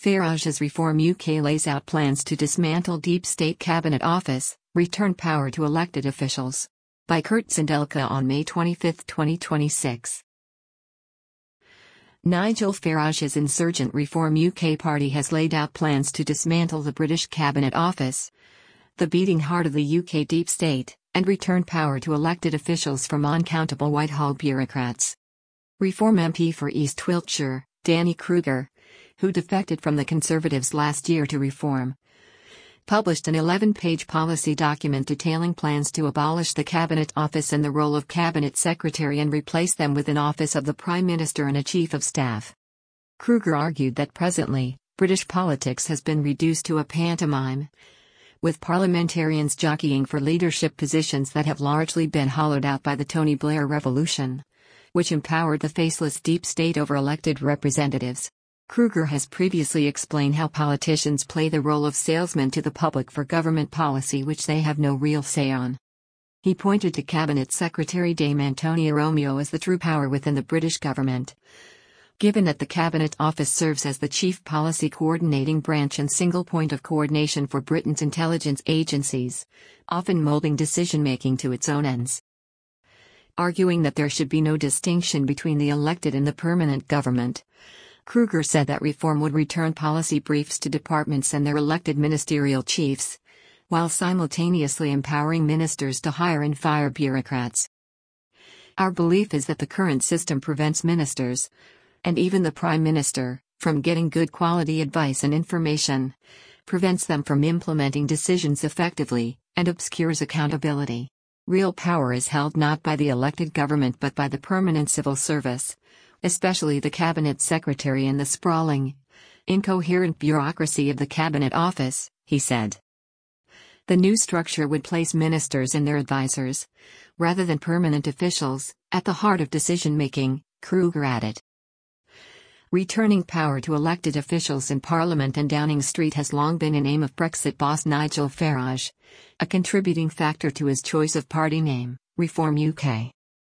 Farage's Reform UK lays out plans to dismantle Deep State Cabinet Office, return power to elected officials. By Kurt Sindelka on May 25, 2026. Nigel Farage's insurgent Reform UK party has laid out plans to dismantle the British Cabinet Office, the beating heart of the UK deep state, and return power to elected officials from uncountable Whitehall bureaucrats. Reform MP for East Wiltshire, Danny Kruger, who defected from the Conservatives last year to Reform, published an 11-page policy document detailing plans to abolish the Cabinet Office and the role of Cabinet Secretary and replace them with an office of the Prime Minister and a Chief of Staff. Kruger argued that presently, British politics has been reduced to a pantomime, with parliamentarians jockeying for leadership positions that have largely been hollowed out by the Tony Blair revolution, which empowered the faceless deep state over elected representatives. Kruger has previously explained how politicians play the role of salesmen to the public for government policy which they have no real say on. He pointed to Cabinet Secretary Dame Antonia Romeo as the true power within the British government, given that the Cabinet Office serves as the chief policy coordinating branch and single point of coordination for Britain's intelligence agencies, often molding decision-making to its own ends. Arguing that there should be no distinction between the elected and the permanent government, Kruger said that Reform would return policy briefs to departments and their elected ministerial chiefs, while simultaneously empowering ministers to hire and fire bureaucrats. Our belief is that the current system prevents ministers, and even the Prime Minister, from getting good quality advice and information, prevents them from implementing decisions effectively, and obscures accountability. Real power is held not by the elected government but by the permanent civil service, especially the Cabinet Secretary and the sprawling, incoherent bureaucracy of the Cabinet Office, he said. The new structure would place ministers and their advisors, rather than permanent officials, at the heart of decision-making, Kruger added. Returning power to elected officials in Parliament and Downing Street has long been an aim of Brexit boss Nigel Farage, a contributing factor to his choice of party name, Reform UK.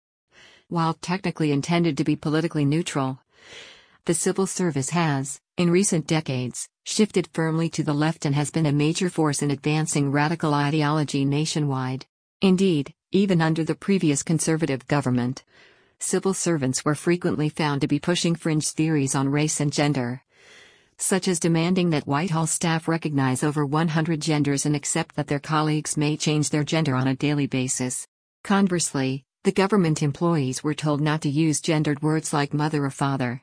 While technically intended to be politically neutral, the civil service has, in recent decades, shifted firmly to the left and has been a major force in advancing radical ideology nationwide. Indeed, even under the previous Conservative government, civil servants were frequently found to be pushing fringe theories on race and gender, such as demanding that Whitehall staff recognize over 100 genders and accept that their colleagues may change their gender on a daily basis. Conversely, the government employees were told not to use gendered words like mother or father.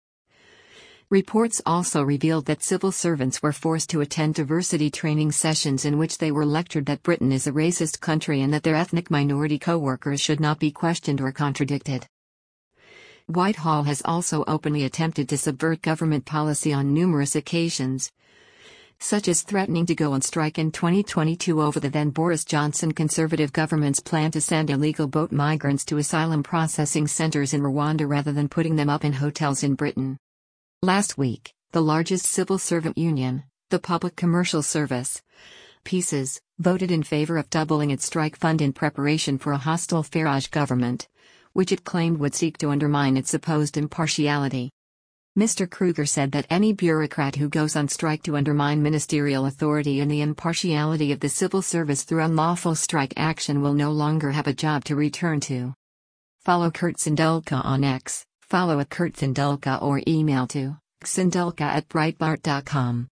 Reports also revealed that civil servants were forced to attend diversity training sessions in which they were lectured that Britain is a racist country and that their ethnic minority co-workers should not be questioned or contradicted. Whitehall has also openly attempted to subvert government policy on numerous occasions, such as threatening to go on strike in 2022 over the then Boris Johnson Conservative government's plan to send illegal boat migrants to asylum processing centres in Rwanda rather than putting them up in hotels in Britain. Last week, the largest civil servant union, the Public Commercial Service, PCSS, voted in favour of doubling its strike fund in preparation for a hostile Farage government, which it claimed would seek to undermine its supposed impartiality. Mr. Kruger said that any bureaucrat who goes on strike to undermine ministerial authority and the impartiality of the civil service through unlawful strike action will no longer have a job to return to. Follow Kurt Sindelka on X, follow @KurtSindelka or email to sindelka@breitbart.com.